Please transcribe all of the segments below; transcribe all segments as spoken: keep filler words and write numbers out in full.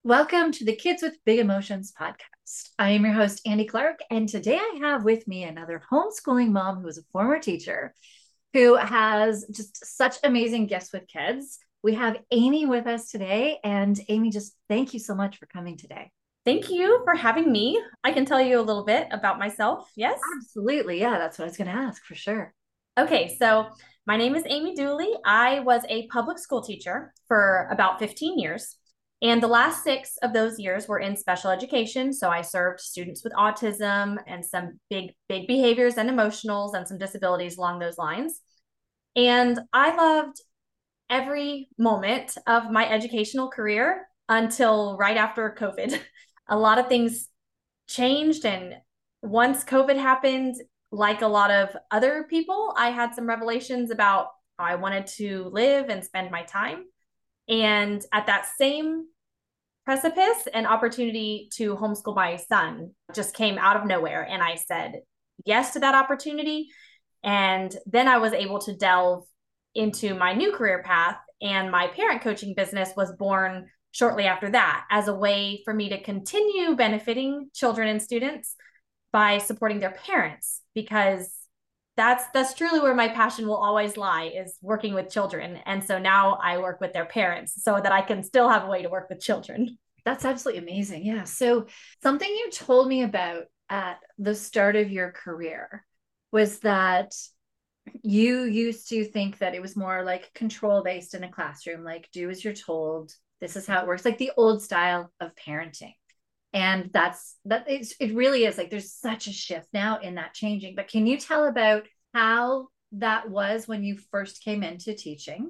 Welcome to the Kids with Big Emotions podcast. I am your host, Andy Clark, and today I have with me another homeschooling mom who is a former teacher who has just such amazing gifts with kids. We have Amy with us today, and Amy, just thank you so much for coming today. Thank you for having me. I can tell you a little bit about myself. Yes. Absolutely. Yeah, that's what I was going to ask for sure. Okay, so my name is Amy Dooley. I was a public school teacher for about fifteen years. And the last six of those years were in special education. So I served students with autism and some big, big behaviors and emotionals and some disabilities along those lines. And I loved every moment of my educational career until right after COVID. A lot of things changed. And once COVID happened, like a lot of other people, I had some revelations about how I wanted to live and spend my time. And at that same precipice, an opportunity to homeschool my son just came out of nowhere. And I said yes to that opportunity. And then I was able to delve into my new career path. And my parent coaching business was born shortly after that as a way for me to continue benefiting children and students by supporting their parents, because that's that's truly where my passion will always lie, is working with children. And so now I work with their parents so that I can still have a way to work with children. That's absolutely amazing. Yeah. So, something you told me about at the start of your career was that you used to think that it was more like control based in a classroom, like do as you're told. This is how it works, like the old style of parenting. And that's that it's, it really is like there's such a shift now in that changing. But can you tell about how that was when you first came into teaching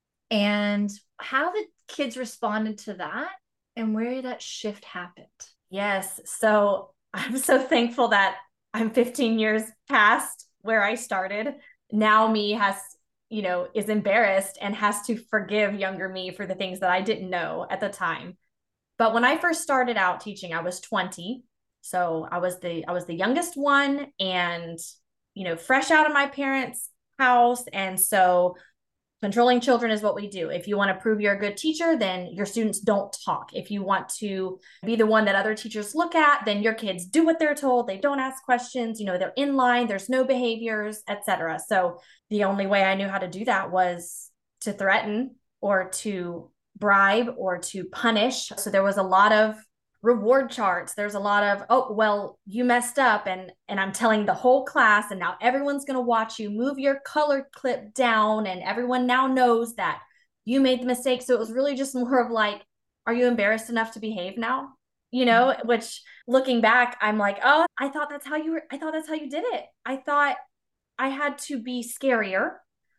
and how the kids responded to that and where that shift happened? Yes. So I'm so thankful that I'm fifteen years past where I started. Now me has, you know, is embarrassed and has to forgive younger me for the things that I didn't know at the time. But when I first started out teaching, I was twenty. So I was the I was the youngest one, and you know, fresh out of my parents' house. And so controlling children is what we do. If you want to prove you're a good teacher, then your students don't talk. If you want to be the one that other teachers look at, then your kids do what they're told. They don't ask questions, you know, they're in line, there's no behaviors, et cetera. So the only way I knew how to do that was to threaten or to bribe or to punish. So there was a lot of reward charts. There's a lot of, oh, well, you messed up, and and I'm telling the whole class, and now everyone's going to watch you move your color clip down, and everyone now knows that you made the mistake. So it was really just more of like, are you embarrassed enough to behave now? You know, which looking back, I'm like, oh, I thought that's how you were, I thought that's how you did it. I thought I had to be scarier,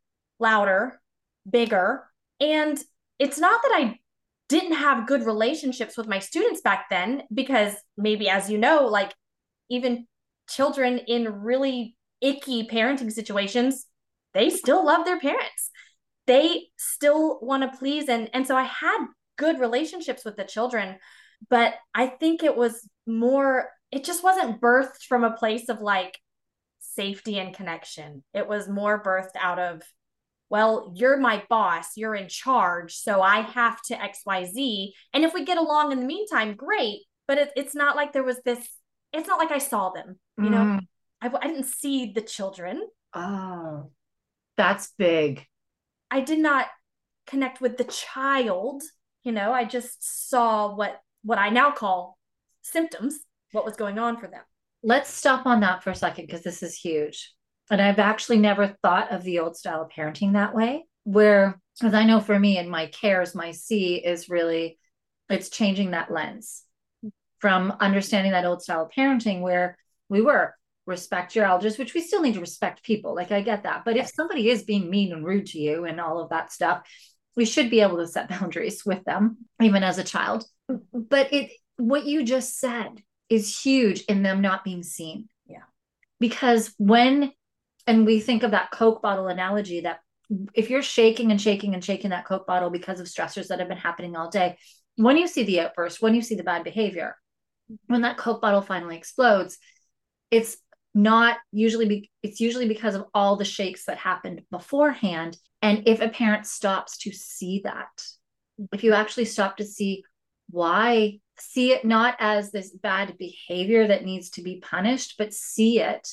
louder, bigger. And it's not that I didn't have good relationships with my students back then, because maybe, as you know, like even children in really icky parenting situations, they still love their parents. They still want to please. And, and so I had good relationships with the children, but I think it was more, it just wasn't birthed from a place of like safety and connection. It was more birthed out of, well, you're my boss, you're in charge, so I have to X Y Z. And if we get along in the meantime, great. But it, it's not like there was this, it's not like I saw them, you know, Mm. I, I didn't see the children. Oh, that's big. I did not connect with the child, you know, I just saw what, what I now call symptoms, what was going on for them. Let's stop on that for a second because this is huge. And I've actually never thought of the old style of parenting that way, where, because I know for me and my cares, my C is really, it's changing that lens from understanding that old style of parenting where we were respect your elders, which we still need to respect people. Like I get that. But if somebody is being mean and rude to you and all of that stuff, we should be able to set boundaries with them, even as a child. But it, what you just said is huge in them not being seen. Yeah. Because when, and we think of that Coke bottle analogy that if you're shaking and shaking and shaking that Coke bottle because of stressors that have been happening all day, when you see the outburst, when you see the bad behavior, when that Coke bottle finally explodes, it's not usually, be, it's usually because of all the shakes that happened beforehand. And if a parent stops to see that, if you actually stop to see Why? See it not as this bad behavior that needs to be punished, but see it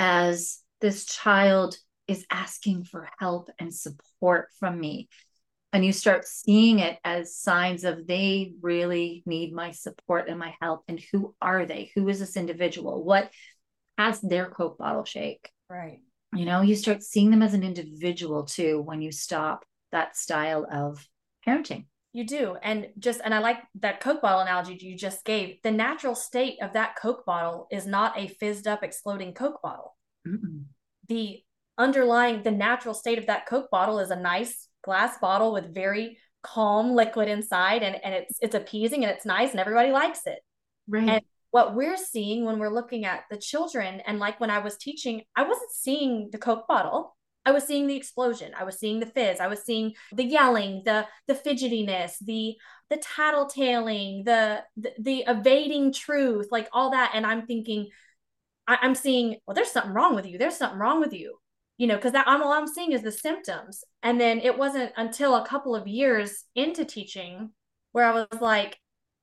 as this child is asking for help and support from me. And you start seeing it as signs of they really need my support and my help. And who are they? Who is this individual? What has their Coke bottle shake? Right. You know, you start seeing them as an individual too when you stop that style of parenting. You do. And just, and I like that Coke bottle analogy you just gave. The natural state of that Coke bottle is not a fizzed up, exploding Coke bottle. Mm-mm. The underlying, the natural state of that Coke bottle is a nice glass bottle with very calm liquid inside, and, and it's, it's appeasing and it's nice and everybody likes it. Right. And what we're seeing when we're looking at the children, and like when I was teaching, I wasn't seeing the Coke bottle. I was seeing the explosion. I was seeing the fizz. I was seeing the yelling, the the fidgetiness, the the tattletaling, the, the the evading truth, like all that. And I'm thinking, I, I'm seeing, well, there's something wrong with you. There's something wrong with you, you know, because that I'm all I'm seeing is the symptoms. And then it wasn't until a couple of years into teaching where I was like,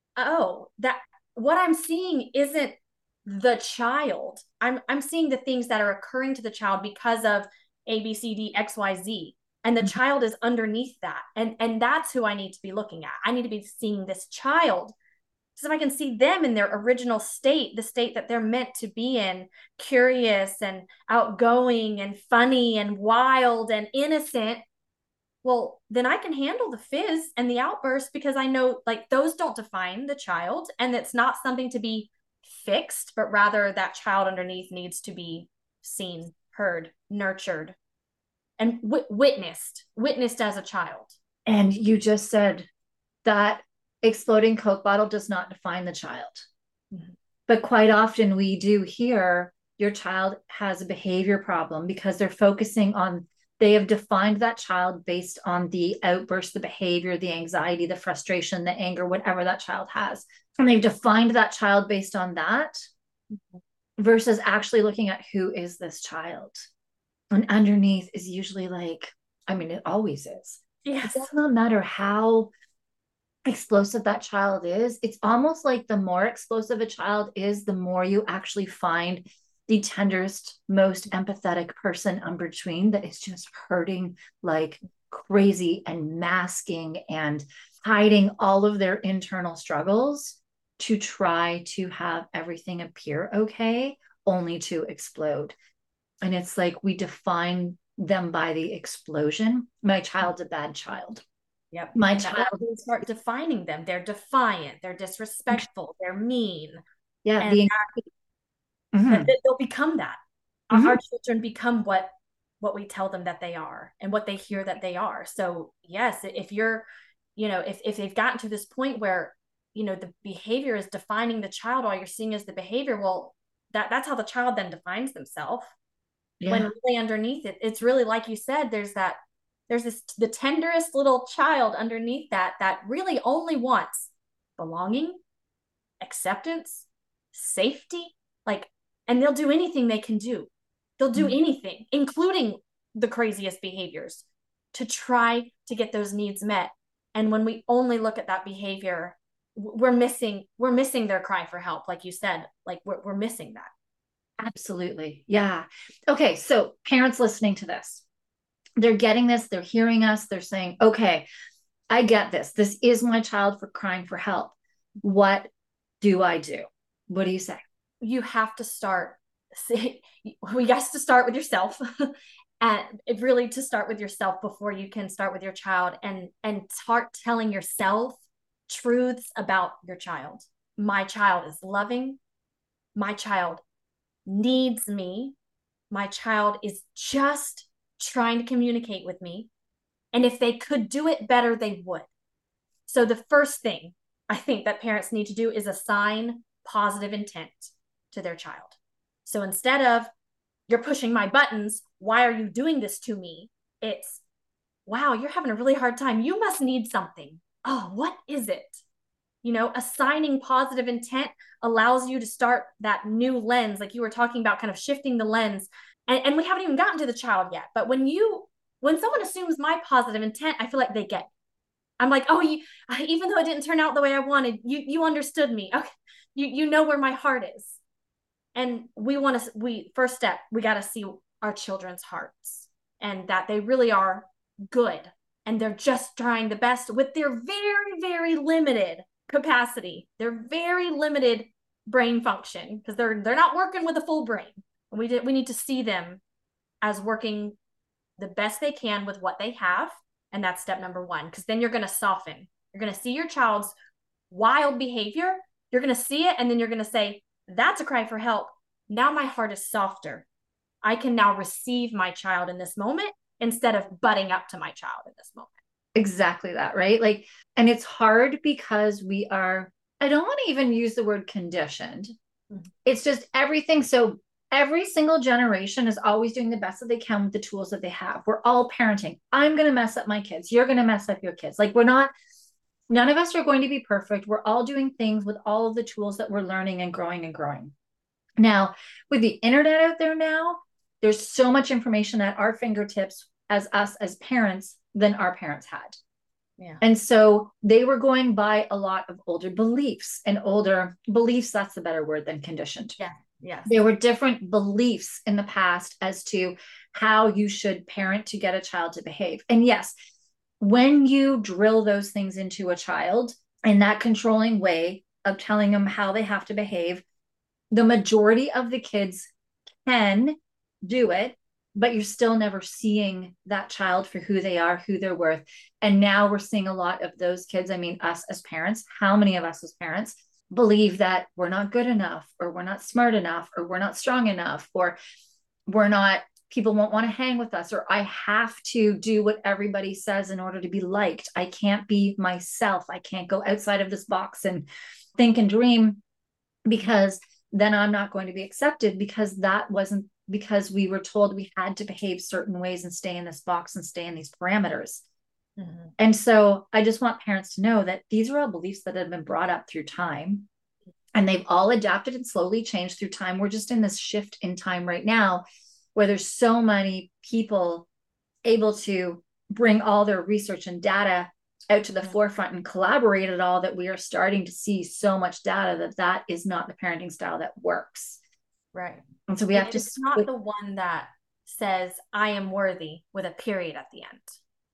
oh, that what I'm seeing isn't the child. I'm I'm seeing the things that are occurring to the child because of A, B, C, D, X, Y, Z. And the mm-hmm. child is underneath that. And, and that's who I need to be looking at. I need to be seeing this child. So if I can see them in their original state, the state that they're meant to be in, curious and outgoing and funny and wild and innocent, well, then I can handle the fizz and the outburst because I know like those don't define the child, and it's not something to be fixed, but rather that child underneath needs to be seen, heard, nurtured, and w- witnessed, witnessed as a child. And you just said that exploding Coke bottle does not define the child. Mm-hmm. But quite often we do hear your child has a behavior problem because they're focusing on, they have defined that child based on the outburst, the behavior, the anxiety, the frustration, the anger, whatever that child has. And they've defined that child based on that. Mm-hmm. Versus actually looking at who is this child. And underneath is usually like, I mean, it always is. Yes. It does not matter how explosive that child is. It's almost like the more explosive a child is, the more you actually find the tenderest, most empathetic person in between that is just hurting like crazy and masking and hiding all of their internal struggles to try to have everything appear okay, only to explode. And it's like we define them by the explosion. My child's a bad child. Yep. My and child. We start defining them. They're defiant. They're disrespectful. They're mean. Yeah. And the, that, mm-hmm. that they'll become that. Mm-hmm. Our children become what what we tell them that they are and what they hear that they are. So yes, if you're, you know, if if they've gotten to this point where, you know, the behavior is defining the child, all you're seeing is the behavior, well, that that's how the child then defines themselves. Yeah. When really underneath it, it's really like you said, there's that, there's this, the tenderest little child underneath that, that really only wants belonging, acceptance, safety, like, and they'll do anything they can do. They'll do mm-hmm. anything, including the craziest behaviors, to try to get those needs met. And when we only look at that behavior, we're missing, we're missing their cry for help. Like you said, like we're, we're missing that. Absolutely. Yeah. Okay. So parents listening to this, they're getting this, they're hearing us, they're saying, okay, I get this. This is my child for crying for help. What do I do? What do you say? You have to start, we got to start with yourself and it really to start with yourself before you can start with your child, and, and start telling yourself truths about your child. My child is loving. My child needs me. My child is just trying to communicate with me. And if they could do it better, they would. So the first thing I think that parents need to do is assign positive intent to their child. So instead of, you're pushing my buttons, why are you doing this to me? It's, wow, you're having a really hard time. You must need something. Oh, what is it? You know, assigning positive intent allows you to start that new lens, like you were talking about, kind of shifting the lens. And, and we haven't even gotten to the child yet. But when you, when someone assumes my positive intent, I feel like they get, I'm like, oh, you, even though it didn't turn out the way I wanted, you, you understood me. Okay. You, you know where my heart is. And we want to, we, first step, we got to see our children's hearts and that they really are good. And they're just trying the best with their very, very limited capacity, their very limited brain function, because they're, they're not working with a full brain. We did, we need to see them as working the best they can with what they have. And that's step number one, because then you're going to soften. You're going to see your child's wild behavior. You're going to see it. And then you're going to say, that's a cry for help. Now my heart is softer. I can now receive my child in this moment instead of butting up to my child in this moment. Exactly that, right? Like, and it's hard because we are, I don't want to even use the word conditioned. Mm-hmm. It's just everything. So every single generation is always doing the best that they can with the tools that they have. We're all parenting. I'm going to mess up my kids. You're going to mess up your kids. Like, we're not, none of us are going to be perfect. We're all doing things with all of the tools that we're learning and growing and growing. Now, with the internet out there now, there's so much information at our fingertips as us as parents than our parents had. Yeah. And so they were going by a lot of older beliefs and older beliefs. That's a better word than conditioned. Yeah. Yes. There were different beliefs in the past as to how you should parent to get a child to behave. And yes, when you drill those things into a child in that controlling way of telling them how they have to behave, the majority of the kids can do it, but you're still never seeing that child for who they are, who they're worth. And now we're seeing a lot of those kids. I mean, us as parents, how many of us as parents believe that we're not good enough, or we're not smart enough, or we're not strong enough, or we're not, people won't want to hang with us, or I have to do what everybody says in order to be liked. I can't be myself. I can't go outside of this box and think and dream, because then I'm not going to be accepted, because that wasn't, because we were told we had to behave certain ways and stay in this box and stay in these parameters. Mm-hmm. And so I just want parents to know that these are all beliefs that have been brought up through time, and they've all adapted and slowly changed through time. We're just in this shift in time right now where there's so many people able to bring all their research and data out to the yeah. forefront and collaborate at all, that we are starting to see so much data that that is not the parenting style that works. Right. And so we have it, to. It's not the one that says, I am worthy with a period at the end.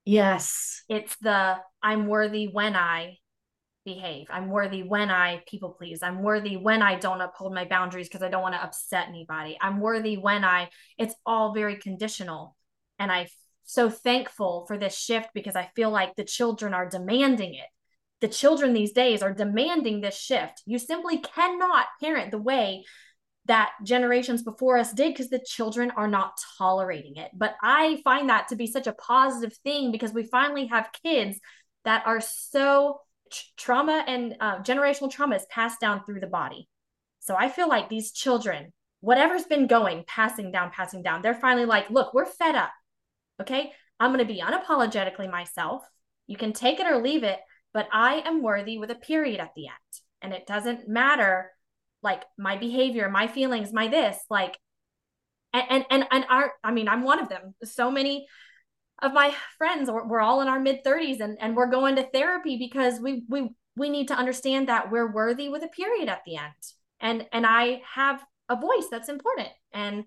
Yes. It's the, I'm worthy when I behave. I'm worthy when I people please. I'm worthy when I don't uphold my boundaries because I don't want to upset anybody. I'm worthy when I, it's all very conditional. And I'm so thankful for this shift, because I feel like the children are demanding it. The children these days are demanding this shift. You simply cannot parent the way that generations before us did, because the children are not tolerating it. But I find that to be such a positive thing, because we finally have kids that are so trauma and uh, generational trauma is passed down through the body. So I feel like these children, whatever's been going, passing down, passing down, they're finally like, look, we're fed up. Okay. I'm going to be unapologetically myself. You can take it or leave it, but I am worthy with a period at the end. And it doesn't matter, like, my behavior, my feelings, my this, like, and, and, and, and our, I mean, I'm one of them. So many of my friends, we're, we're all in our mid thirties, and, and we're going to therapy because we, we, we need to understand that we're worthy with a period at the end. And, and I have a voice that's important, and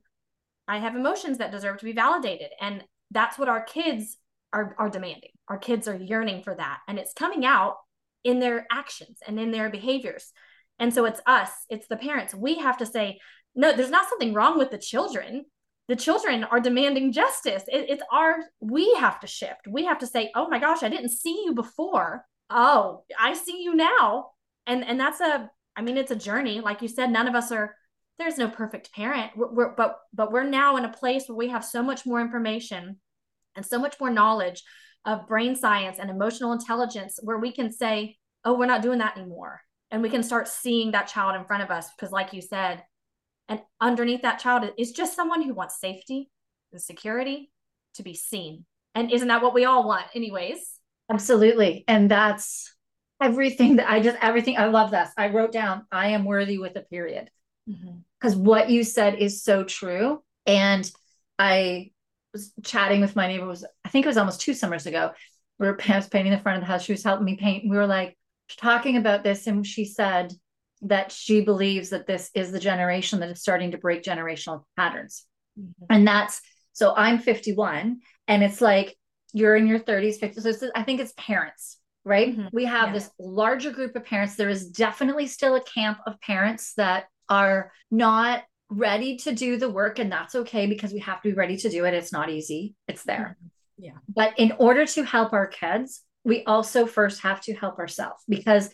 I have emotions that deserve to be validated. And that's what our kids are, are demanding. Our kids are yearning for that. And it's coming out in their actions and in their behaviors. And so it's us, it's the parents. We have to say, no, there's not something wrong with the children. The children are demanding justice. It, it's our, we have to shift. We have to say, oh my gosh, I didn't see you before. Oh, I see you now. And, and that's a, I mean, it's a journey. Like you said, none of us are, there's no perfect parent. We're, we're, but, but we're now in a place where we have so much more information and so much more knowledge of brain science and emotional intelligence, where we can say, oh, we're not doing that anymore. And we can start seeing that child in front of us, because like you said, and underneath that child is just someone who wants safety and security, to be seen. And isn't that what we all want anyways? Absolutely. And that's everything that I just, everything, I love this. I wrote down, I am worthy with a period. Because mm-hmm. what you said is so true. And I was chatting with my neighbor, was, I think it was almost two summers ago. We were painting the front of the house. She was helping me paint. We were like talking about this, and she said that she believes that this is the generation that is starting to break generational patterns. Mm-hmm. And that's, so I'm fifty-one, and it's like, you're in your thirties, fifties. So it's, I think it's parents, right? Mm-hmm. We have yeah. this larger group of parents. There is definitely still a camp of parents that are not ready to do the work, and that's okay, because we have to be ready to do it. It's not easy. It's there. Mm-hmm. Yeah. But in order to help our kids, we also first have to help ourselves, because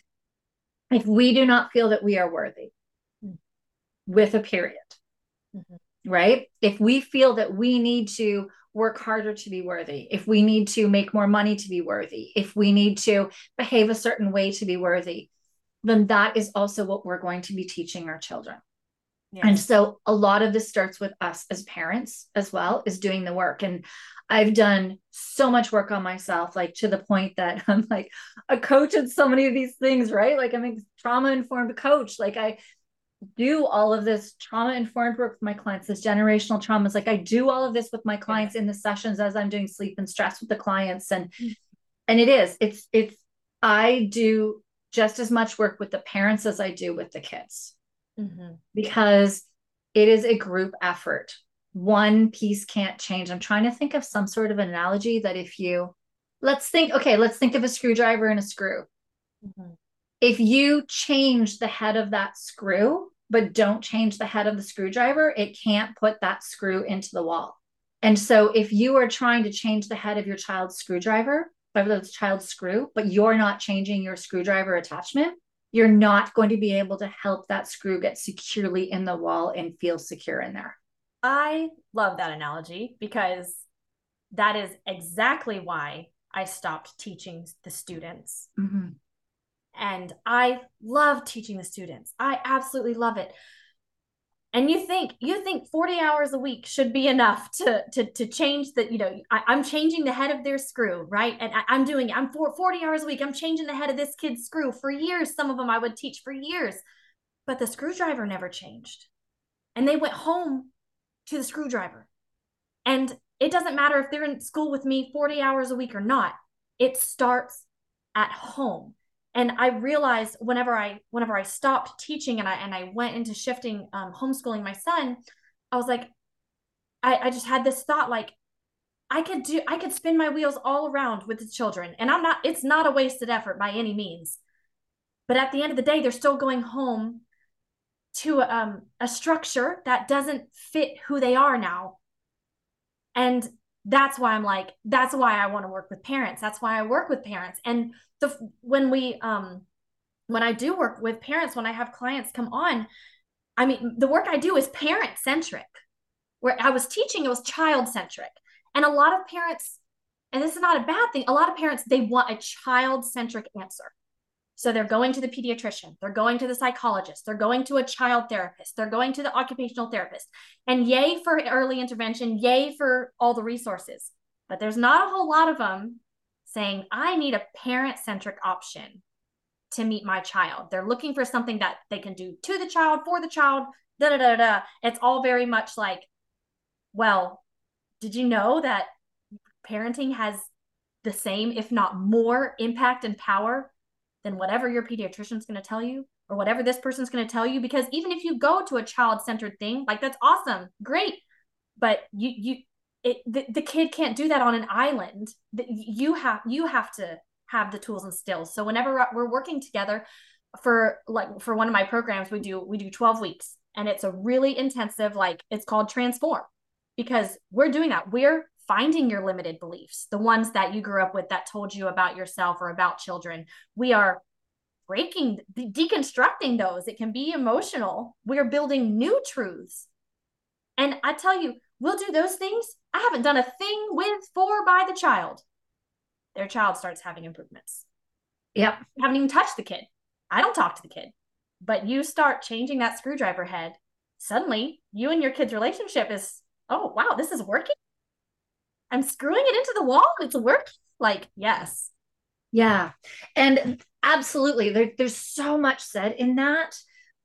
if we do not feel that we are worthy, mm-hmm. with a period, mm-hmm. right? If we feel that we need to work harder to be worthy, if we need to make more money to be worthy, if we need to behave a certain way to be worthy, then that is also what we're going to be teaching our children. Yes. And so a lot of this starts with us as parents as well, is doing the work. And I've done so much work on myself, like to the point that I'm like a coach in so many of these things, right? Like I'm a trauma-informed coach. Like I do all of this trauma-informed work with my clients, this generational traumas. Like I do all of this with my clients yeah. in the sessions as I'm doing sleep and stress with the clients. And, and it is, it's, it's, I do just as much work with the parents as I do with the kids, mm-hmm. because it is a group effort. One piece can't change. I'm trying to think of some sort of analogy that if you, let's think, okay, let's think of a screwdriver and a screw. Mm-hmm. If you change the head of that screw, but don't change the head of the screwdriver, it can't put that screw into the wall. And so if you are trying to change the head of your child's screwdriver, of the child's screw, but you're not changing your screwdriver attachment, you're not going to be able to help that screw get securely in the wall and feel secure in there. I love that analogy, because that is exactly why I stopped teaching the students. Mm-hmm. And I love teaching the students. I absolutely love it. And you think, you think forty hours a week should be enough to, to, to change the, you know, I, I'm changing the head of their screw, right? And I, I'm doing, I'm for forty hours a week. I'm changing the head of this kid's screw for years. Some of them I would teach for years, but the screwdriver never changed. And they went home to the screwdriver. And it doesn't matter if they're in school with me forty hours a week or not. It starts at home. And I realized whenever I whenever I stopped teaching and I and I went into shifting um, homeschooling my son, I was like, I, I just had this thought, like, I could do I could spin my wheels all around with the children. And I'm not, it's not a wasted effort by any means. But at the end of the day, they're still going home to um, a structure that doesn't fit who they are now. And that's why I'm like, that's why I want to work with parents. That's why I work with parents. And the, when we, um, when I do work with parents, when I have clients come on, I mean, the work I do is parent centric. Where I was teaching, it was child centric. And a lot of parents, and this is not a bad thing, a lot of parents, they want a child centric answer. So they're going to the pediatrician, they're going to the psychologist, they're going to a child therapist, they're going to the occupational therapist, and yay for early intervention, yay for all the resources. But there's not a whole lot of them saying, I need a parent-centric option to meet my child. They're looking for something that they can do to the child, for the child, da da da da. It's all very much like, well, did you know that parenting has the same, if not more, impact and power than whatever your pediatrician's going to tell you, or whatever this person's going to tell you? Because even if you go to a child-centered thing, like, that's awesome, great, but you you it the, the kid can't do that on an island. You have you have to have the tools and skills. So whenever we're working together for like for one of my programs, we do we do twelve weeks, and it's a really intensive, like, it's called Transform, because we're doing that. We're finding your limited beliefs, the ones that you grew up with that told you about yourself or about children. We are breaking, de- deconstructing those. It can be emotional. We're building new truths. And I tell you, we'll do those things. I haven't done a thing with, for, by the child. Their child starts having improvements. Yep. I haven't even touched the kid. I don't talk to the kid. But you start changing that screwdriver head, suddenly you and your kid's relationship is, oh, wow, this is working. I'm screwing it into the wall. It's working. Like, yes. Yeah. And absolutely. There, there's so much said in that.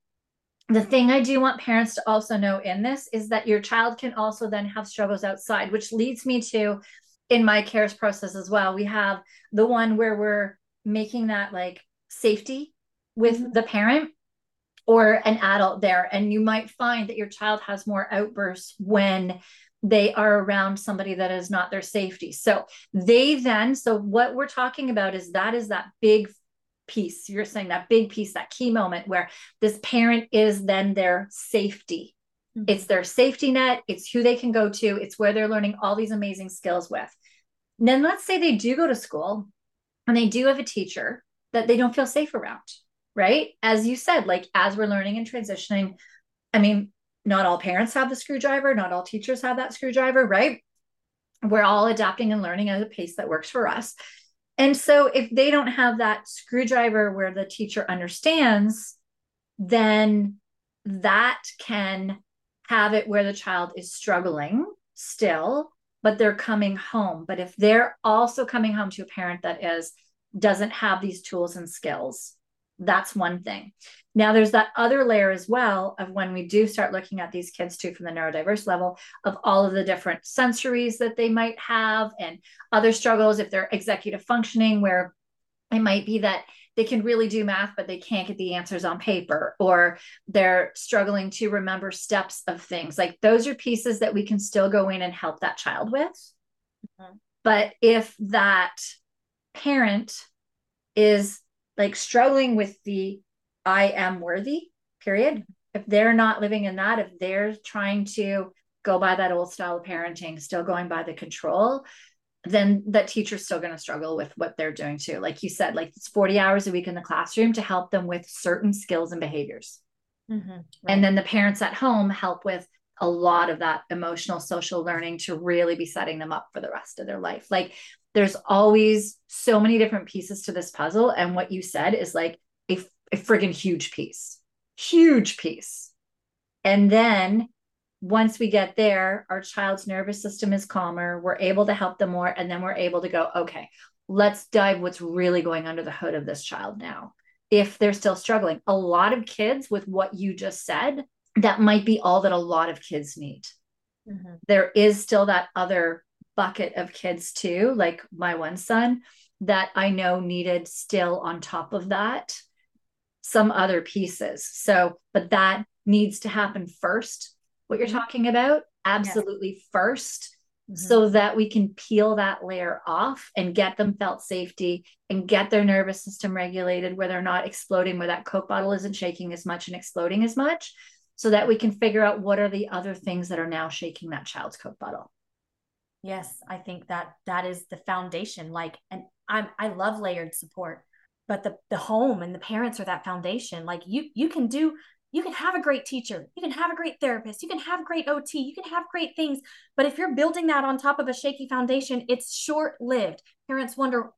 The thing I do want parents to also know in this is that your child can also then have struggles outside, which leads me to in my cares process as well, we have the one where we're making that like safety with mm-hmm. the parent or an adult there. And you might find that your child has more outbursts when they are around somebody that is not their safety. So they then, so what we're talking about is that is that big piece. You're saying that big piece, that key moment where this parent is then their safety. Mm-hmm. It's their safety net. It's who they can go to. It's where they're learning all these amazing skills with. And then let's say they do go to school and they do have a teacher that they don't feel safe around, right? As you said, like as we're learning and transitioning, I mean, not all parents have the screwdriver, not all teachers have that screwdriver, right? We're all adapting and learning at a pace that works for us. And so if they don't have that screwdriver where the teacher understands, then that can have it where the child is struggling still, but they're coming home. But if they're also coming home to a parent that is doesn't have these tools and skills, that's one thing. Now there's that other layer as well of when we do start looking at these kids too from the neurodiverse level of all of the different sensories that they might have and other struggles if they're executive functioning, where it might be that they can really do math, but they can't get the answers on paper, or they're struggling to remember steps of things. Like those are pieces that we can still go in and help that child with. Mm-hmm. But if that parent is like struggling with the I am worthy, period. If they're not living in that, if they're trying to go by that old style of parenting, still going by the control, then that teacher's still going to struggle with what they're doing too. Like you said, like it's forty hours a week in the classroom to help them with certain skills and behaviors. Mm-hmm, right. And then the parents at home help with a lot of that emotional social learning to really be setting them up for the rest of their life. Like there's always so many different pieces to this puzzle. And what you said is like a, a friggin' huge piece, huge piece. And then once we get there, our child's nervous system is calmer. We're able to help them more. And then we're able to go, okay, let's dive what's really going under the hood of this child now. If they're still struggling, a lot of kids with what you just said, that might be all that a lot of kids need. Mm-hmm. There is still that other bucket of kids too, like my one son that I know needed still on top of that, some other pieces. So, but that needs to happen first. What you're mm-hmm. talking about, absolutely yes. first, mm-hmm. so that we can peel that layer off and get them felt safety and get their nervous system regulated where they're not exploding, where that Coke bottle isn't shaking as much and exploding as much, so that we can figure out what are the other things that are now shaking that child's Coke bottle. Yes, I think that that is the foundation. Like, and I'm, I love layered support, but the, the home and the parents are that foundation. Like you, you can do, you can have a great teacher, you can have a great therapist, you can have great O T, you can have great things. But if you're building that on top of a shaky foundation, it's short-lived. Parents wonder,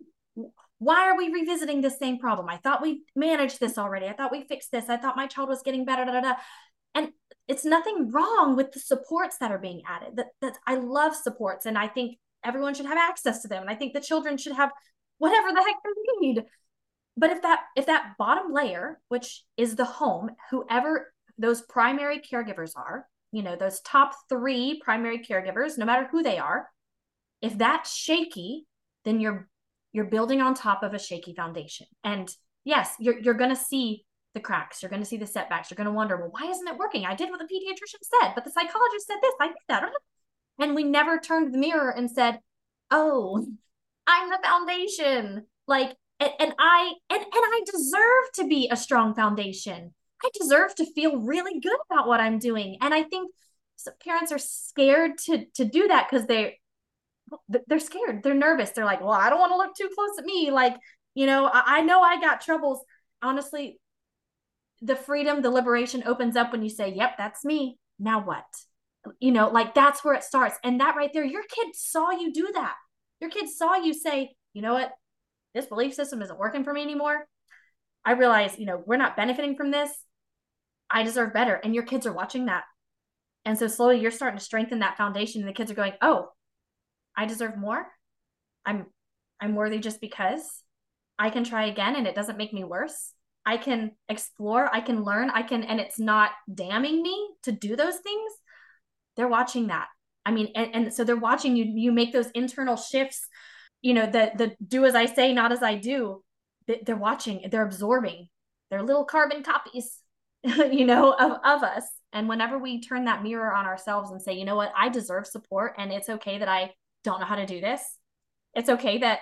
why are we revisiting the same problem? I thought we managed this already. I thought we fixed this. I thought my child was getting better. Da, da, da. And it's nothing wrong with the supports that are being added. That, that I love supports, and I think everyone should have access to them. And I think the children should have whatever the heck they need. But if that if that bottom layer, which is the home, whoever those primary caregivers are, you know, those top three primary caregivers, no matter who they are, if that's shaky, then you're you're building on top of a shaky foundation. And yes, you're you're going to see the cracks. You're going to see the setbacks. You're going to wonder, well, why isn't it working? I did what the pediatrician said, but the psychologist said this. I did that. And we never turned the mirror and said, oh, I'm the foundation. Like, and, and I, and, and I deserve to be a strong foundation. I deserve to feel really good about what I'm doing. And I think parents are scared to, to do that because they, they're scared. They're nervous. They're like, well, I don't want to look too close at me. Like, you know, I, I know I got troubles. Honestly, the freedom, the liberation opens up when you say, yep, that's me. Now what? You know, like that's where it starts. And that right there, your kid saw you do that. Your kid saw you say, you know what? This belief system isn't working for me anymore. I realize, you know, we're not benefiting from this. I deserve better. And your kids are watching that. And so slowly you're starting to strengthen that foundation. And the kids are going, oh, I deserve more. I'm, I'm worthy just because I can try again and it doesn't make me worse. I can explore, I can learn, I can, and it's not damning me to do those things. They're watching that. I mean, and, and so they're watching you, you make those internal shifts, you know, the, the do as I say, not as I do. They're watching, they're absorbing, they're little carbon copies, you know, of, of us. And whenever we turn that mirror on ourselves and say, you know what, I deserve support, and it's okay that I don't know how to do this. It's okay that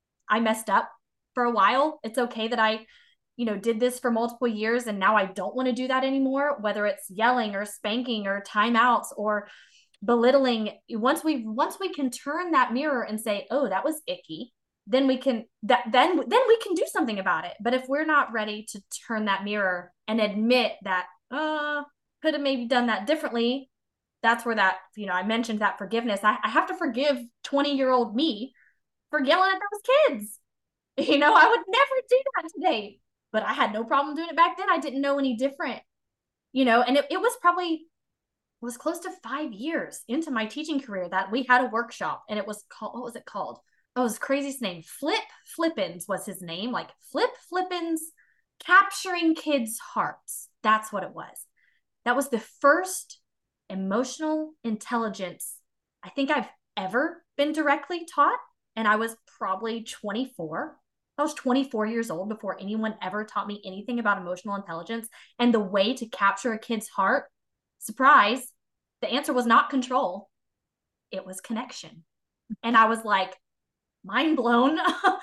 I messed up for a while. It's okay that I, you know, did this for multiple years and now I don't want to do that anymore, whether it's yelling or spanking or timeouts or belittling. Once we once we can turn that mirror and say, oh, that was icky, then we can that then then we can do something about it. But if we're not ready to turn that mirror and admit that, uh, could have maybe done that differently, that's where that, you know, I mentioned that forgiveness. I, I have to forgive twenty year old me for yelling at those kids. You know, I would never do that today, but I had no problem doing it back then. I didn't know any different, you know, and it, it was probably, it was close to five years into my teaching career that we had a workshop, and it was called, what was it called? Oh, his craziest name, Flip Flippins was his name, like Flip Flippins, Capturing Kids' Hearts. That's what it was. That was the first emotional intelligence I think I've ever been directly taught. And I was probably twenty-four. I was twenty-four years old before anyone ever taught me anything about emotional intelligence. And the way to capture a kid's heart, surprise, the answer was not control. It was connection. And I was like, mind blown.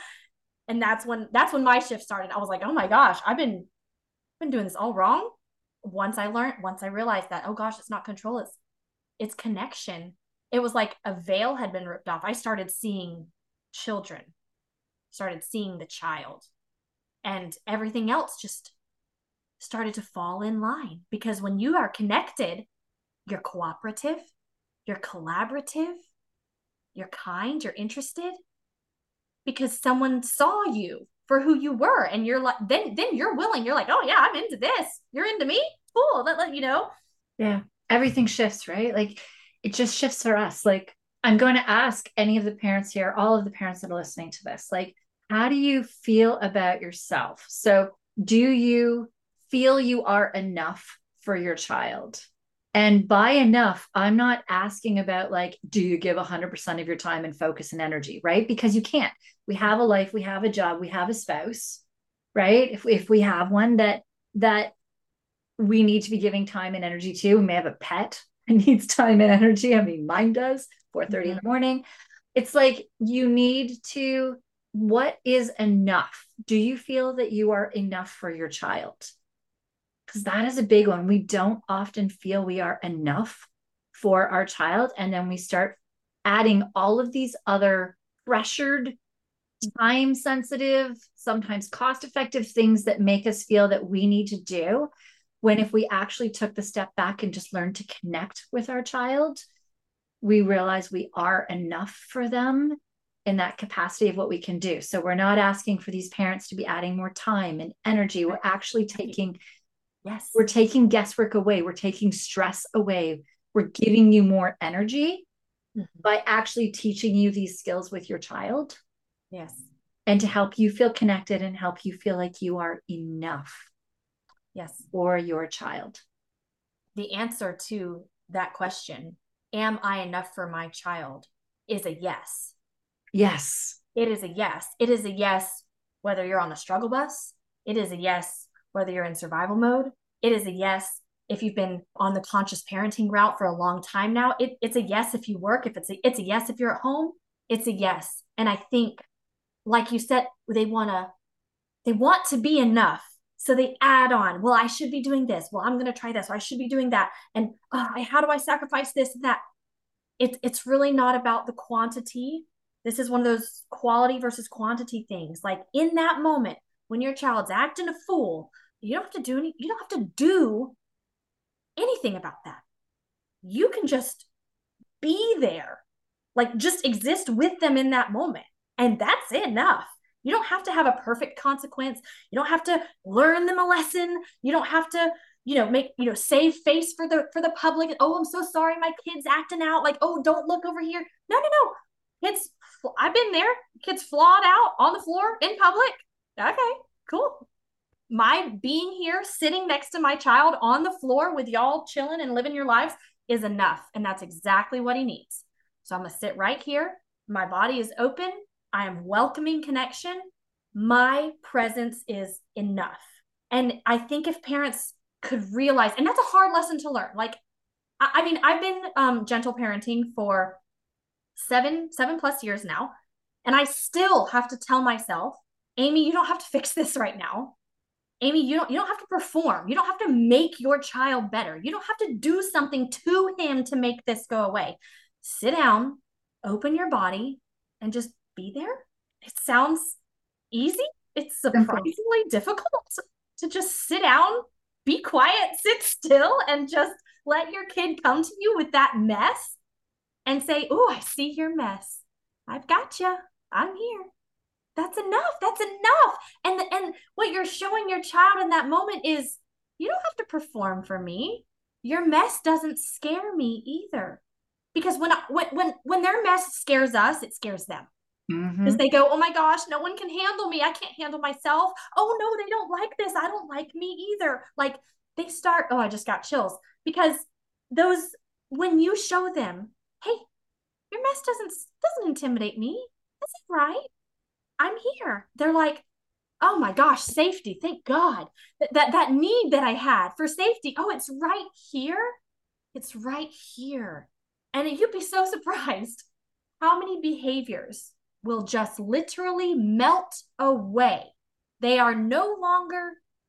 And that's when that's when my shift started. I was like, oh my gosh, I've been been doing this all wrong. Once I learned, once I realized that, oh gosh, it's not control, it's it's connection. It was like a veil had been ripped off. I started seeing children, started seeing the child, and everything else just started to fall in line. Because when you are connected, you're cooperative, you're collaborative, you're kind, you're interested, because someone saw you for who you were, and you're like, then then you're willing, you're like, oh yeah, I'm into this, you're into me, cool, let, let you know. Yeah, everything shifts, right? Like it just shifts for us. Like I'm going to ask any of the parents here, all of the parents that are listening to this, like, how do you feel about yourself? So do you feel you are enough for your child? And by enough, I'm not asking about like, do you give one hundred percent of your time and focus and energy, right? Because you can't. We have a life, we have a job, we have a spouse, right? If, if we have one that, that we need to be giving time and energy to, we may have a pet that needs time and energy. I mean, mine does, four thirty mm-hmm. in the morning. It's like, you need to, what is enough? Do you feel that you are enough for your child? Because that is a big one. We don't often feel we are enough for our child. And then we start adding all of these other pressured, time sensitive, sometimes cost effective things that make us feel that we need to do. When if we actually took the step back and just learned to connect with our child, we realize we are enough for them in that capacity of what we can do. So we're not asking for these parents to be adding more time and energy. We're actually taking Yes. We're taking guesswork away. We're taking stress away. We're giving you more energy mm-hmm. by actually teaching you these skills with your child. Yes. And to help you feel connected and help you feel like you are enough. Yes. For your child. The answer to that question, am I enough for my child, is a yes. Yes. It is a yes. It is a yes, whether you're on the struggle bus. It is a yes, whether you're in survival mode. It is a yes if you've been on the conscious parenting route for a long time now. It, it's a yes if you work. If it's a, it's a yes if you're at home. It's a yes. And I think, like you said, they want to, they want to be enough. So they add on, well, I should be doing this. Well, I'm going to try this. Or I should be doing that. And oh, how do I sacrifice this and that? It, it's really not about the quantity. This is one of those quality versus quantity things. Like in that moment, when your child's acting a fool, you don't have to do any, you don't have to do anything about that. You can just be there, like just exist with them in that moment. And that's enough. You don't have to have a perfect consequence. You don't have to learn them a lesson. You don't have to, you know, make, you know, save face for the, for the public. Oh, I'm so sorry. My kid's acting out. Like, oh, don't look over here. No, no, no. Kids, I've been there. Kids flawed out on the floor in public. Okay, cool. My being here, sitting next to my child on the floor with y'all chilling and living your lives, is enough. And that's exactly what he needs. So I'm going to sit right here. My body is open. I am welcoming connection. My presence is enough. And I think if parents could realize, and that's a hard lesson to learn. Like, I, I mean, I've been um, gentle parenting for seven, seven plus years now. And I still have to tell myself, Amy, you don't have to fix this right now. Amy, you don't, you don't have to perform. You don't have to make your child better. You don't have to do something to him to make this go away. Sit down, open your body, and just be there. It sounds easy. It's surprisingly difficult to just sit down, be quiet, sit still, and just let your kid come to you with that mess and say, oh, I see your mess. I've got you. I'm here. That's enough. That's enough. And, the, and what you're showing your child in that moment is, you don't have to perform for me. Your mess doesn't scare me either. Because when, when, when, when their mess scares us, it scares them. Mm-hmm. Because they go, oh my gosh, no one can handle me. I can't handle myself. Oh no, they don't like this. I don't like me either. Like they start, oh, I just got chills. Because those, when you show them, hey, your mess doesn't, doesn't intimidate me. Is it right? I'm here. They're like, oh my gosh, safety. Thank God. That, that, that need that I had for safety. Oh, it's right here. It's right here. And you'd be so surprised how many behaviors will just literally melt away. They are no longer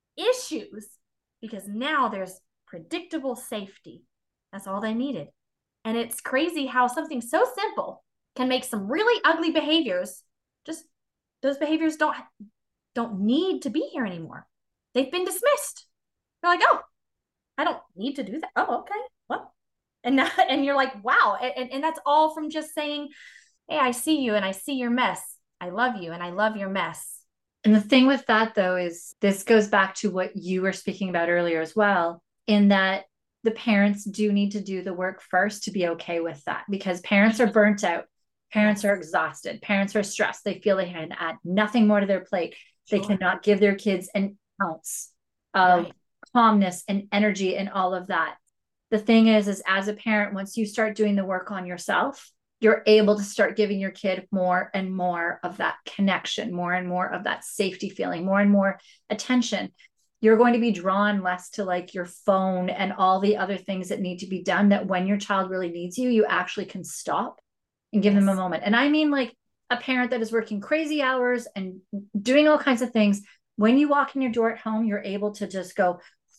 issues because now there's predictable safety. That's all they needed. And it's crazy how something so simple can make some really ugly behaviors. Just those behaviors don't, don't need to be here anymore. They've been dismissed. They're like, oh, I don't need to do that. Oh, okay. Well, and now, and you're like, wow. And, and that's all from just saying, hey, I see you and I see your mess. I love you and I love your mess. And the thing with that, though, is this goes back to what you were speaking about earlier as well, in that the parents do need to do the work first to be okay with that, because parents are burnt out. Parents are exhausted. Parents are stressed. They feel they can add nothing more to their plate. Sure. They cannot give their kids an ounce of right. calmness and energy and all of that. The thing is, is as a parent, once you start doing the work on yourself, you're able to start giving your kid more and more of that connection, more and more of that safety feeling, more and more attention. You're going to be drawn less to like your phone and all the other things that need to be done, that when your child really needs you, you actually can stop and give yes. them a moment. And I mean like a parent that is working crazy hours and doing all kinds of things. When you walk in your door at home, you're able to just go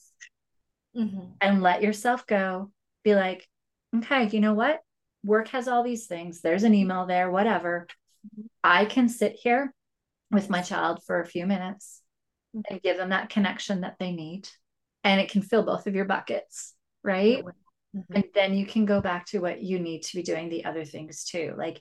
mm-hmm. and let yourself go. Be like, okay, you know what? Work has all these things. There's an email there, whatever. I can sit here with my child for a few minutes and give them that connection that they need. And it can fill both of your buckets, right? Mm-hmm. And then you can go back to what you need to be doing, the other things too. Like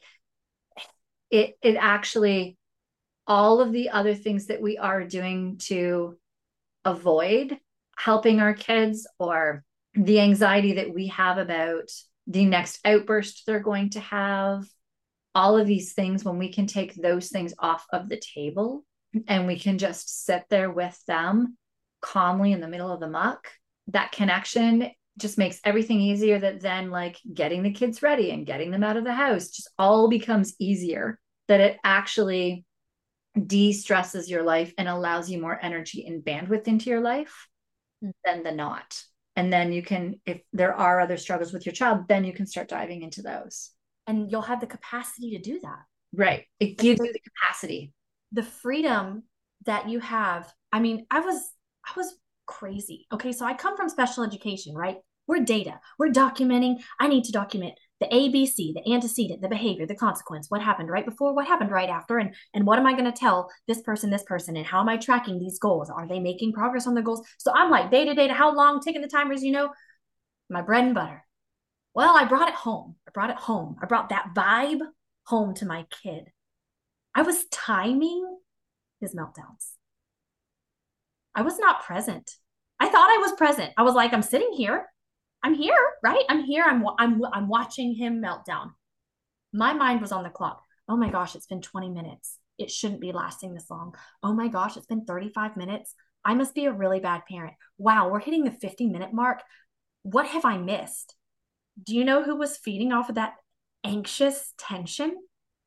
it, it actually, all of the other things that we are doing to avoid helping our kids, or the anxiety that we have about the next outburst they're going to have, all of these things, when we can take those things off of the table and we can just sit there with them calmly in the middle of the muck, that connection just makes everything easier. That then like getting the kids ready and getting them out of the house just all becomes easier, that it actually de-stresses your life and allows you more energy and bandwidth into your life mm-hmm. than the not. And then you can, if there are other struggles with your child, then you can start diving into those. And you'll have the capacity to do that. Right. It gives you the capacity. The freedom that you have. I mean, I was, I was crazy. Okay. So I come from special education, right? We're data. We're documenting. I need to document the A B C, the antecedent, the behavior, the consequence, what happened right before, what happened right after, and, and what am I going to tell this person, this person, and how am I tracking these goals? Are they making progress on their goals? So I'm like, data, data, how long, taking the timers, you know, my bread and butter. Well, I brought it home. I brought it home. I brought that vibe home to my kid. I was timing his meltdowns. I was not present. I thought I was present. I was like, I'm sitting here. I'm here, right? I'm here. I'm, I'm, I'm watching him melt down. My mind was on the clock. Oh my gosh, it's been twenty minutes. It shouldn't be lasting this long. Oh my gosh, it's been thirty-five minutes. I must be a really bad parent. Wow, we're hitting the fifty minute mark. What have I missed? Do you know who was feeding off of that anxious tension?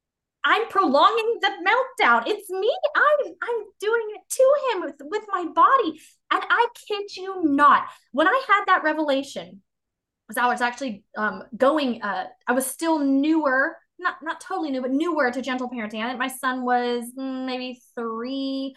I'm prolonging the meltdown. It's me. I'm I'm doing it to him with, with my body. And I kid you not, when I had that revelation, was I was actually um, going, uh, I was still newer, not not totally new, but newer to gentle parenting. I think my son was mm, maybe three,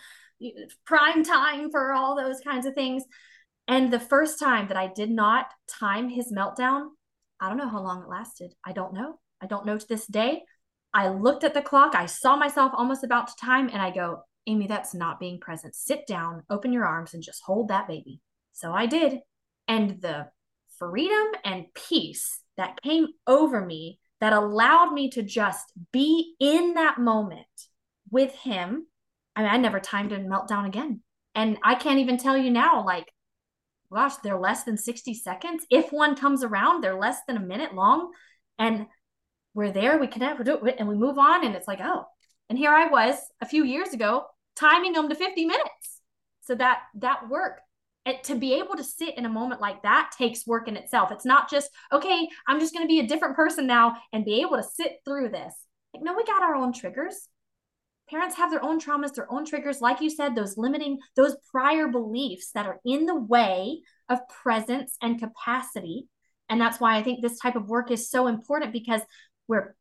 prime time for all those kinds of things. And the first time that I did not time his meltdown, I don't know how long it lasted. I don't know. I don't know to this day. I looked at the clock. I saw myself almost about to time, and I go, Amy, that's not being present. Sit down, open your arms, and just hold that baby. So I did. And the freedom and peace that came over me that allowed me to just be in that moment with him. I mean, I never timed a meltdown again. And I can't even tell you now, like, gosh, they're less than sixty seconds. If one comes around, they're less than a minute long. And we're there, we connect, we do it, and we move on. And it's like, oh, and here I was a few years ago, timing them to fifty minutes. So that that work. And to be able to sit in a moment like that takes work in itself. It's not just, okay, I'm just going to be a different person now and be able to sit through this. Like, no, we got our own triggers. Parents have their own traumas, their own triggers. Like you said, those limiting, those prior beliefs that are in the way of presence and capacity. And that's why I think this type of work is so important, because we're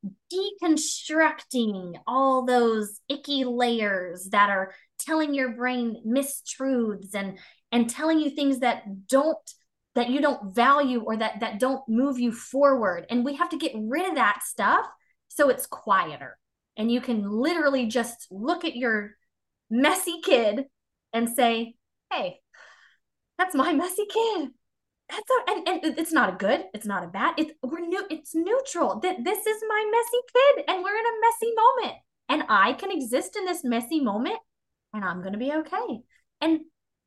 deconstructing all those icky layers that are telling your brain mistruths and and telling you things that don't that you don't value, or that that don't move you forward. And we have to get rid of that stuff so it's quieter. And you can literally just look at your messy kid and say, hey, that's my messy kid. That's a, and, and it's not a good, it's not a bad, it's we're new, it's neutral. That this is my messy kid, and we're in a messy moment. And I can exist in this messy moment, and I'm gonna be okay. And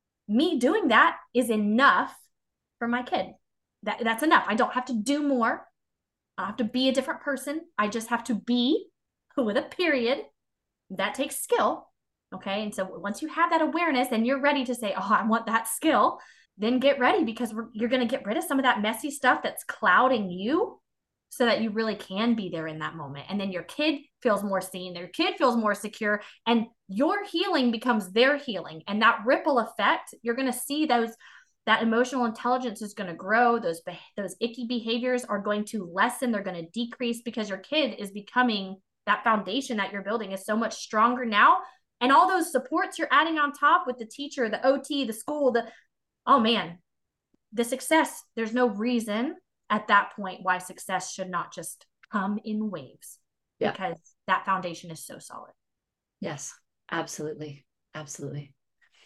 me doing that is enough for my kid. That that's enough. I don't have to do more. I don't have to be a different person. I just have to be, with a period. That takes skill. Okay. And so once you have that awareness and you're ready to say, oh, I want that skill, then get ready, because we're, you're going to get rid of some of that messy stuff that's clouding you, so that you really can be there in that moment. And then your kid feels more seen, their kid feels more secure, and your healing becomes their healing. And that ripple effect, you're going to see those, that emotional intelligence is going to grow. Those, those icky behaviors are going to lessen. They're going to decrease, because your kid is becoming, that foundation that you're building is so much stronger now. And all those supports you're adding on top with the teacher, the O T, the school, the, oh man, the success, there's no reason at that point why success should not just come in waves, yeah. because that foundation is so solid. Yes, absolutely. Absolutely.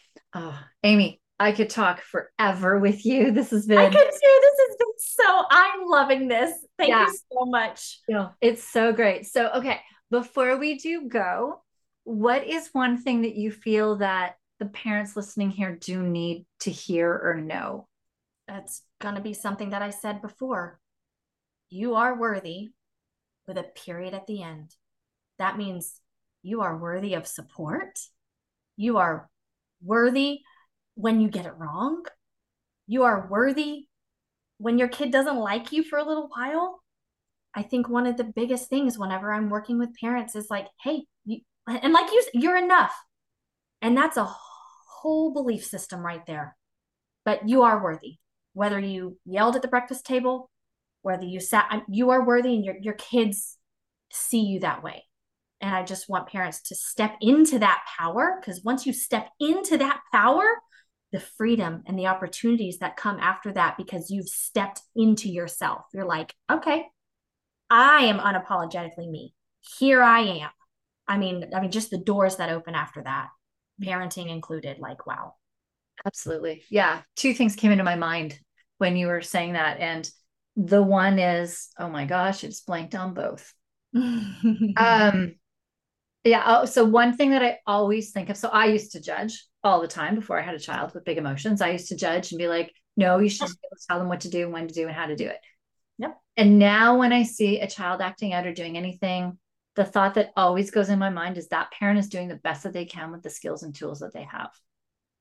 Oh, Amy, I could talk forever with you. This has been, I could too. This has been so, I'm loving this. Thank yeah. you so much. Yeah, it's so great. So, okay, before we do go, what is one thing that you feel that the parents listening here do need to hear or know? That's going to be something that I said before. You are worthy, with a period at the end. That means you are worthy of support. You are worthy when you get it wrong. You are worthy when your kid doesn't like you for a little while. I think one of the biggest things whenever I'm working with parents is like, hey, you, and like you, you're enough. And that's a whole belief system right there. But you are worthy. Whether you yelled at the breakfast table, whether you sat, you are worthy, and your, your kids see you that way. And I just want parents to step into that power, because once you step into that power, the freedom and the opportunities that come after that, because you've stepped into yourself. You're like, okay, I am unapologetically me. Here I am. I mean, I mean, just the doors that open after that, parenting included, like, wow. Absolutely. Yeah. Two things came into my mind when you were saying that. And the one is, oh my gosh, it's blanked on both. um, yeah. Oh, so one thing that I always think of, so I used to judge all the time before I had a child with big emotions. I used to judge and be like, no, you should just be able to tell them what to do and when to do and how to do it. Yep. And now when I see a child acting out or doing anything, the thought that always goes in my mind is that parent is doing the best that they can with the skills and tools that they have. Yep.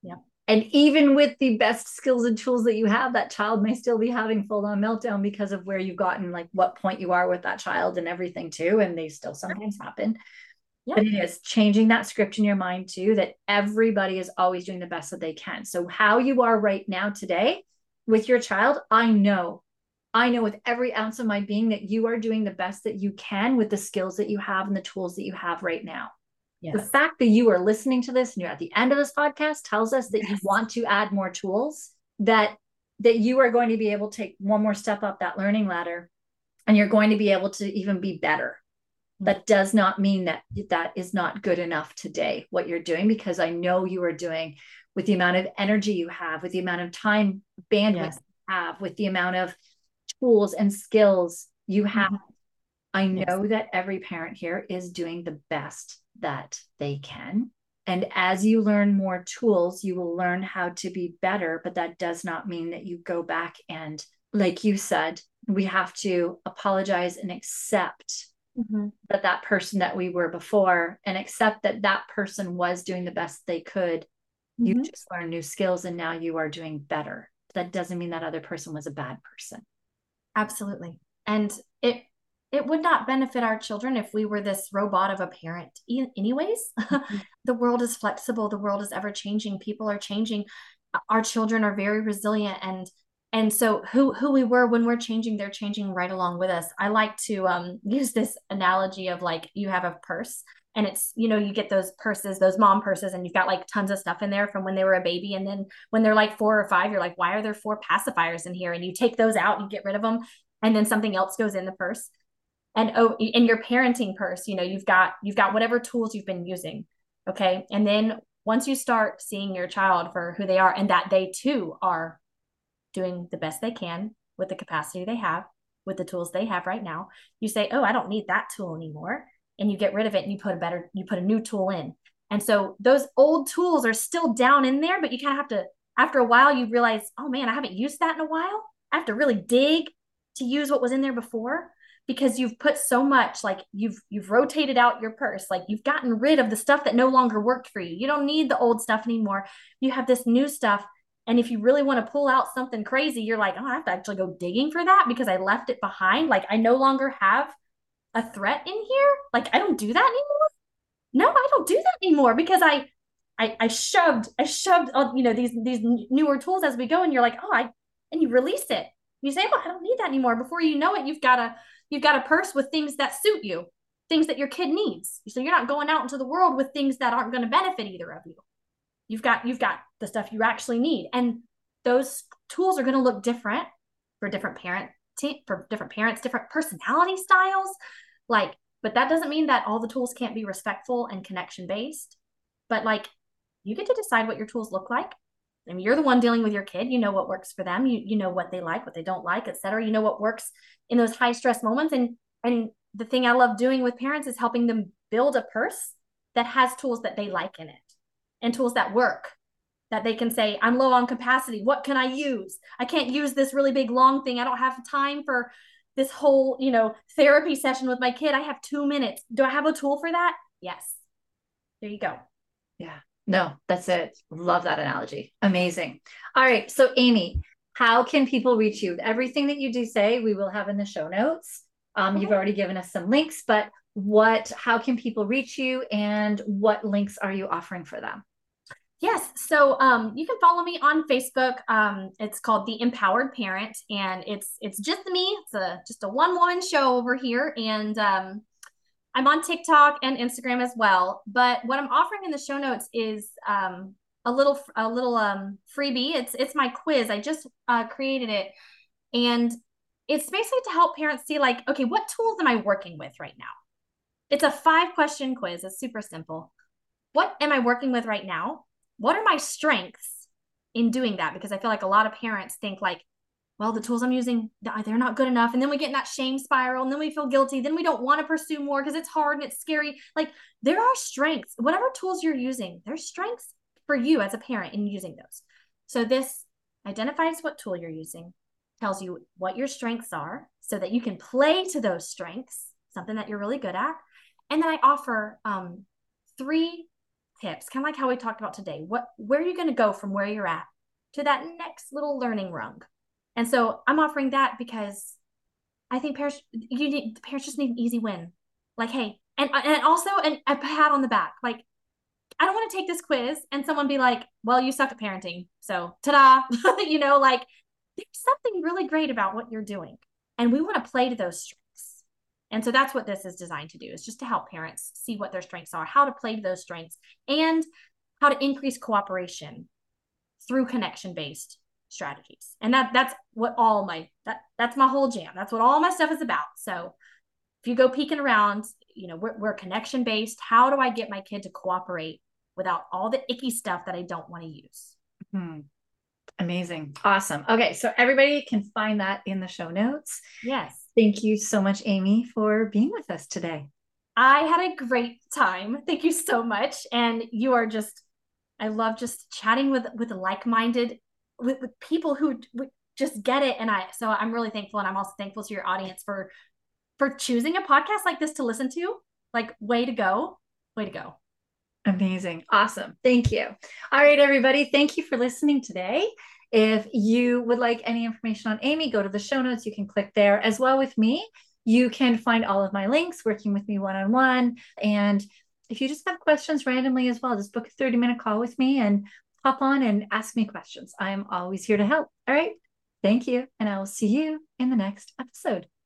And even with the best skills and tools that you have, that child may still be having full on meltdown because of where you've gotten, like what point you are with that child and everything too. And they still sometimes happen. Yeah. But it is changing that script in your mind too, that everybody is always doing the best that they can. So how you are right now today with your child, I know, I know with every ounce of my being that you are doing the best that you can with the skills that you have and the tools that you have right now. Yes. The fact that you are listening to this and you're at the end of this podcast tells us that yes. you want to add more tools, that that you are going to be able to take one more step up that learning ladder, and you're going to be able to even be better. Mm-hmm. That does not mean that that is not good enough today, what you're doing, because I know you are doing with the amount of energy you have, with the amount of time bandwidth yes. you have, with the amount of tools and skills you have. Mm-hmm. I know yes. that every parent here is doing the best that they can. And as you learn more tools, you will learn how to be better. But that does not mean that you go back and, like you said, we have to apologize and accept mm-hmm. that that person that we were before, and accept that that person was doing the best they could. Mm-hmm. You just learned new skills and now you are doing better. That doesn't mean that other person was a bad person. Absolutely. And it It would not benefit our children if we were this robot of a parent anyways. Mm-hmm. The world is flexible. The world is ever changing. People are changing. Our children are very resilient. And, and so who, who we were when we're changing, they're changing right along with us. I like to um, use this analogy of like, you have a purse and it's, you know, you get those purses, those mom purses, and you've got like tons of stuff in there from when they were a baby. And then when they're like four or five, you're like, why are there four pacifiers in here? And you take those out, you get rid of them. And then something else goes in the purse. And oh, in your parenting purse, you know, you've got you've got whatever tools you've been using. Okay. And then once you start seeing your child for who they are, and that they too are doing the best they can with the capacity they have, with the tools they have right now, you say, oh, I don't need that tool anymore. And you get rid of it and you put a better, you put a new tool in. And so those old tools are still down in there, but you kind of have to, after a while, you realize, oh man, I haven't used that in a while. I have to really dig to use what was in there before. Because you've put so much, like you've you've rotated out your purse, like you've gotten rid of the stuff that no longer worked for you. You don't need the old stuff anymore. You have this new stuff. And if you really want to pull out something crazy, you're like, oh, I have to actually go digging for that because I left it behind. Like I no longer have a threat in here. Like I don't do that anymore. No, I don't do that anymore because I I, I shoved, I shoved, you know, these these newer tools as we go, and you're like, oh, I, and you release it. You say, oh, I don't need that anymore. Before you know it, you've got a You've got a purse with things that suit you, things that your kid needs. So you're not going out into the world with things that aren't going to benefit either of you. You've got, you've got the stuff you actually need. And those tools are going to look different for different parent, for different parents, different personality styles. Like, but that doesn't mean that all the tools can't be respectful and connection based. But like, you get to decide what your tools look like. I mean, you're the one dealing with your kid. You know what works for them. You, you know what they like, what they don't like, et cetera. You know what works in those high stress moments. And, and the thing I love doing with parents is helping them build a purse that has tools that they like in it and tools that work, that they can say, I'm low on capacity. What can I use? I can't use this really big, long thing. I don't have time for this whole, you know, therapy session with my kid. I have two minutes. Do I have a tool for that? Yes. There you go. Yeah. No, that's it. Love that analogy. Amazing. All right. So Amy, how can people reach you? Everything that you do say, we will have in the show notes. Um, okay. You've already given us some links, but what, how can people reach you and what links are you offering for them? Yes. So um, you can follow me on Facebook. Um, it's called The Empowered Parent, and it's, it's just me. It's a, just a one woman show over here. And um, I'm on TikTok and Instagram as well. But what I'm offering in the show notes is um, a little a little um, freebie. It's it's my quiz. I just uh, created it, and it's basically to help parents see, like, okay, what tools am I working with right now? It's a five question quiz. It's super simple. What am I working with right now? What are my strengths in doing that? Because I feel like a lot of parents think like, well, the tools I'm using, they're not good enough. And then we get in that shame spiral, and then we feel guilty. Then we don't want to pursue more because it's hard and it's scary. Like, there are strengths. Whatever tools you're using, there's strengths for you as a parent in using those. So this identifies what tool you're using, tells you what your strengths are so that you can play to those strengths, something that you're really good at. And then I offer um, three tips, kind of like how we talked about today. What, where are you going to go from where you're at to that next little learning rung? And so I'm offering that because I think parents, you need, parents just need an easy win. Like, hey, and, and also an, a pat on the back. Like, I don't want to take this quiz and someone be like, well, you suck at parenting. So ta-da, you know, like there's something really great about what you're doing. And we want to play to those strengths. And so that's what this is designed to do, is just to help parents see what their strengths are, how to play to those strengths, and how to increase cooperation through connection-based strategies. And that that's what all my, that that's my whole jam. That's what all my stuff is about. So if you go peeking around, you know, we're, we're connection-based. How do I get my kid to cooperate without all the icky stuff that I don't want to use? Hmm. Amazing. Awesome. Okay. So everybody can find that in the show notes. Yes. Thank you so much, Amy, for being with us today. I had a great time. Thank you so much. And you are just, I love just chatting with, with like-minded, with, with people who just get it. And I, so I'm really thankful. And I'm also thankful to your audience for, for choosing a podcast like this to listen to. Like, way to go. Way to go. Amazing. Awesome. Thank you. All right, everybody. Thank you for listening today. If you would like any information on Amy, go to the show notes. You can click there. As well with me, you can find all of my links, working with me one-on-one. And if you just have questions randomly as well, just book a thirty minute call with me and hop on and ask me questions. I'm always here to help. All right. Thank you. And I will see you in the next episode.